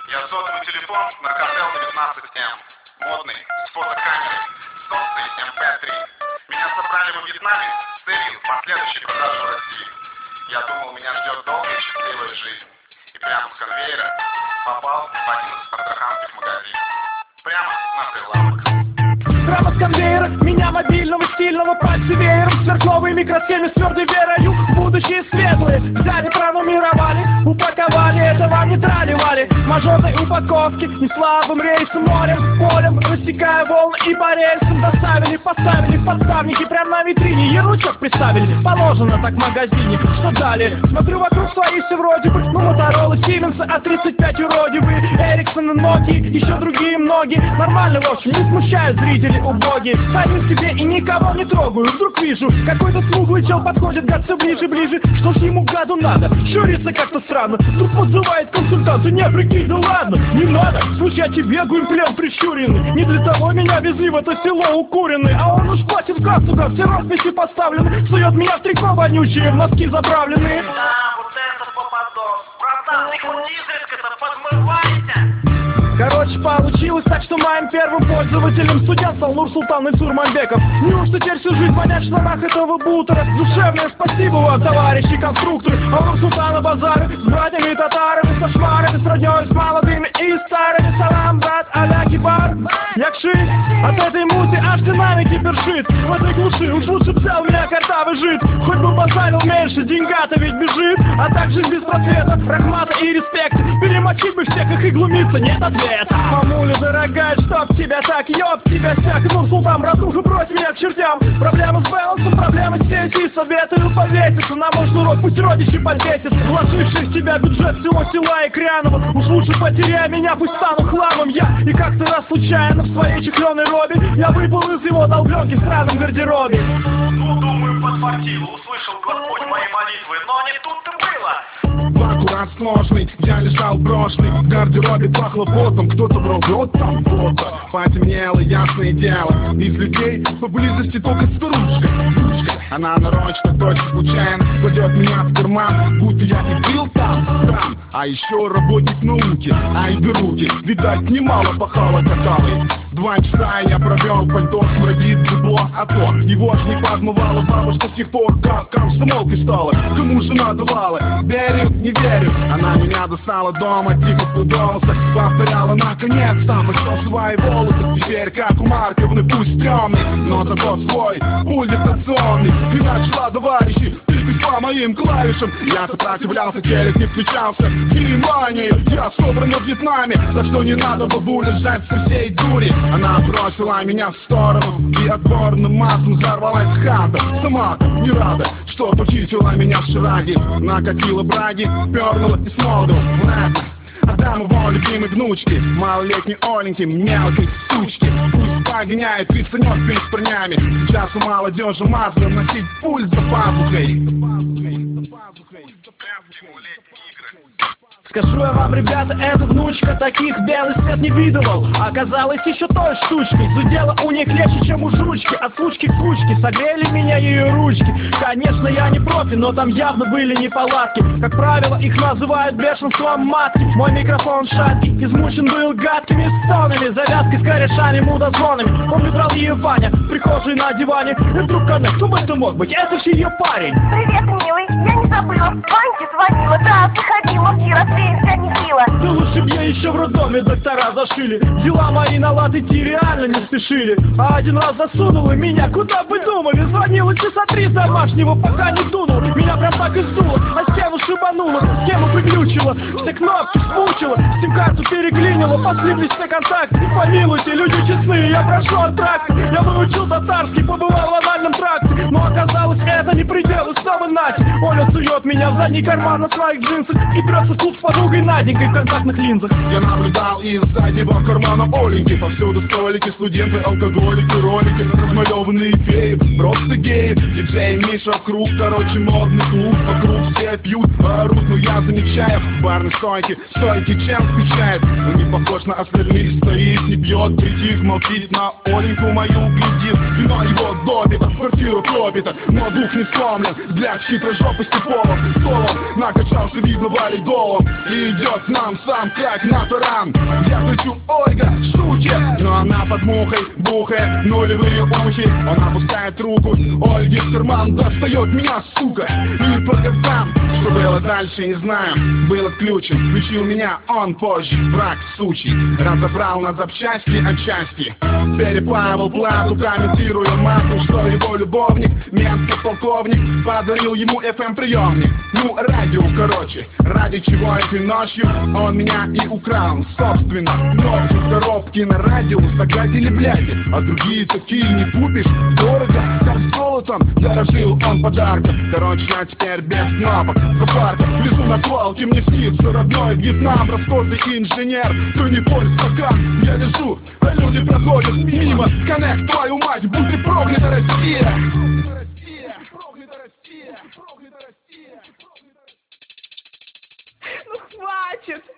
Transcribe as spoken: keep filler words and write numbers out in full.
Я сотовый телефон Наркотел девятнадцать эм. Модный, с фотокамерой, с опцией эм пэ три. Меня собрали во Вьетнаме с целью последующей продажи в России. Я думал, меня ждет долгая счастливая жизнь. И прямо с конвейера попал в один из астраханских магазинов. Прямо на прилавок. Прямо с конвейера меня мобильного, стильного, пальцы веером, сверхновые микросхемы с твердой верою в будущее светлые. Взяли, пронумеровали, упаковали, это вам не трали-вали. В мажорной упаковке, не слабым рейсом, морем, полем, рассекая волны и по рельсам. Доставили, поставили в подставники, прям на витрине ярлычок приставили. Положено так в магазине, что далее? Смотрю вокруг, свои все вроде бы, ну Моторола, Сименса, а тридцать пять уродивые, Эриксон, Nokia, еще другие многие. Нормально, в общем, не смущают зрители убогие. Стою себе и никого не трогаю. Вдруг вижу, какой-то смуглый чел подходит, гад все ближе, ближе. Что ж ему, гаду, надо? Щурится как-то странно. Вдруг подзывает консультанта. Не, прикинь, да ладно, не надо. Слушай, я тебе гуимплен прищуренный. Не для того меня везли в это село укуренный. А он уж платит в кассу, как все росписи поставлены. Сует меня в трико вонючие, в носки заправленные. Да, вот это попадос. Братан, ты хоть изредка-то подмывайся. Короче, получилось так, что моим первым пользователем студент стал Нурсултан Ильсур-Мамбеков. Неужто теперь всю жизнь вонять в штанах этого бутера? Душевное спасибо вам, товарищи конструкторы. А у Нурсултана базары с братьями и татарами, со шмарами, с роднёй, с молодыми и старыми. Салам, брат, аля кибар, якши. От этой мути аж динамики першит. В этой глуши уж лучше б взял меня картавый жид. Хоть бы базарил меньше, деньга-то ведь бежит. А так жизнь без просвета, рахмата и респекта. Перемочить бы всех их и глумиться, нет ответа. Мамуля дорогая, чтоб тебя так, ёб тебя всяк. Нурсултан, братуха, брось меня к чертям. Проблема с балансом, проблема с сессией. Советую повеситься на мой шнурок, пусть родичи подвесят. Вложивший в тебя бюджет всего села и Крянова. Уж лучше потеряй меня, пусть стану хламом я. И как-то раз случайно в своей чехленой робе я выпал из его долбленки в странном гардеробе. Ну, думаю, подфартило. Услышал Господь мои молитвы, но не тут-то было. Аккурат сложный, я лежал брошенный. В гардеробе пахло потом, кто-то брал рот там фото. Потемнело, ясное дело. Из людей поблизости только старушка. Сучка, она нарочно, точно случайно кладет меня в карман, будто я и был там. Там, а еще работник науки, ай да руки. Видать, немало пахало каталой. Два часа я провел, пальто смрадит дупло, а то его ж не подмывала бабушка с тех пор, как комсомолкой стала. Кому жена давала, верю, не верю. Она меня достала дома, тихо придумался, повторяла наконец-то, почесывая волосы. Теперь как у Марковны, пусть стрёмный, но зато свой, пульдитационный. И начала, товарищи, тыкать по моим клавишам. Я сопротивлялся, телек не включался. Внимание, я собран во Вьетнаме, так что не надо, бабуля, жать со всей дури. Она бросила меня в сторону и отборным матом взорвалась хата. Сама-то не рада, что похитила меня в шраге. Накатила браги, пернула и смолгала. Ладно, отдам его любимой внучке, малолетней Оленьке, мелкой сучке. Пусть погоняет и сынёк перед парнями. Сейчас у молодежи мазно носить пульс за пазухой. Скажу я вам, ребята, эта внучка таких белый свет не видывал. Оказалось еще той штучкой. Зудела у них легче, чем у жучки. От случки к случке согрели меня ее ручки. Конечно, я не профи, но там явно были неполадки. Как правило, их называют бешенством матки. Мой микрофон шаткий, измучен был гадкими стонами, завязкой с корешами, мудозвонами. Помню, брал ее Ваня в прихожей на диване. И вдруг она, кто бы это мог быть? Это же ее парень. Привет, милый, я не забыла. Ваньке звонила, да, приходила в тир, отвеемся нехило. Да лучше б я еще в роддоме доктора зашили. Дела мои на лад идти реально не спешили. А один раз засунула меня, куда вы думали? Звонила часа три с домашнего, пока не дунул. Меня прям так и сдуло, а стену шибануло, схему выключила, все кнопки смучила, сим-карту переклинила, послиплись все контакты. Помилуйте, люди честные, я прошу антракт. Я выучил татарский, побывал в анальном тракте, но оказалось это не предел, и снова нате. Оля сует меня в задний карман на своих джинсах и трется тут с подругой Наденькой в контактных линзах. Я наблюдал из заднего кармана Оленьки. Повсюду столики, студенты, алкоголики, ролики, размалеванные феи, просто геи. Диджей Миша в круг, короче, модный клуб. Вокруг все пьют, орут, но я замечаю в барной стойке, стойки чел скучает. Он не похож на остальных, стоит, не пьет, притих, молчит, на Оленьку мою глядит. Вино его добито, квартира пробита, но дух не сломлен. Взгляд хитрожопости полон, столом накачался, видно, валит голом. И идет к нам сам крак, на таран. Я кричу: Ольга, шутит, но она под мухой бухает нулевые ухи. Он опускает руку Ольги в карман, достает меня, сука, и по газам. Что было дальше, не знаю. Был отключен, включил меня он позже. Враг сучий, разобрал на запчасти отчасти. Переплавил плату, комментируя мату, что его любовник, мент полковник, подарил ему эф эм-приемник. Ну, радио, короче, ради чего этой ночью он меня и украл. Собственно, ночью в коробке на радио загадили бляди, а другие такие не купишь, дорого, как золотом дорожил он подарком. Короче, я теперь без кнопок, зоопарка, лежу на колке, мне снится родной Вьетнам, раскосый инженер, ты не пой стакан, я лежу, а люди проходят мимо. Коннект, твою мать, будь ты проклята, Россия! Ну хватит!